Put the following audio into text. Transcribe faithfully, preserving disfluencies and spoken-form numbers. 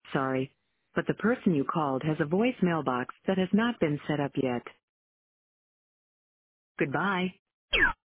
Sorry, but the person you called has a voicemail box that has not been set up yet. Goodbye.